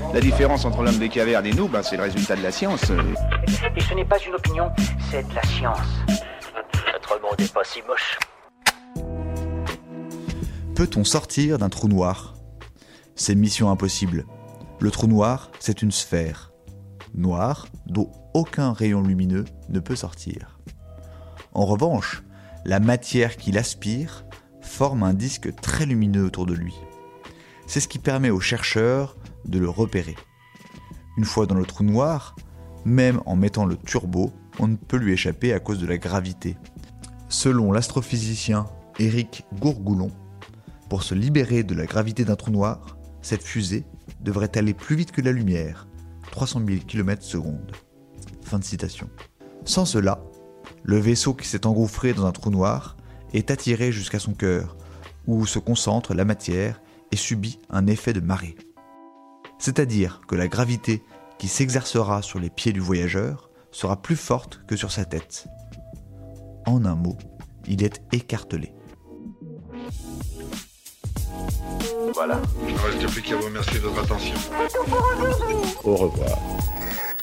La différence entre l'homme des cavernes et nous, c'est le résultat de la science. Et ce n'est pas une opinion, c'est de la science. Notre monde n'est pas si moche. Peut-on sortir d'un trou noir ? C'est mission impossible. Le trou noir, c'est une sphère noire dont aucun rayon lumineux ne peut sortir. En revanche, la matière qui l'aspire forme un disque très lumineux autour de lui. C'est ce qui permet aux chercheurs de le repérer. Une fois dans le trou noir, même en mettant le turbo, on ne peut lui échapper à cause de la gravité. Selon l'astrophysicien Éric Gourgoulon, pour se libérer de la gravité d'un trou noir, cette fusée devrait aller plus vite que la lumière, 300 000 km/s. Fin de citation. Sans cela, le vaisseau qui s'est engouffré dans un trou noir est attiré jusqu'à son cœur, où se concentre la matière et subit un effet de marée. C'est-à-dire que la gravité qui s'exercera sur les pieds du voyageur sera plus forte que sur sa tête. En un mot, il est écartelé. Voilà. Il ne reste plus qu'à vous remercier de votre attention. Au revoir.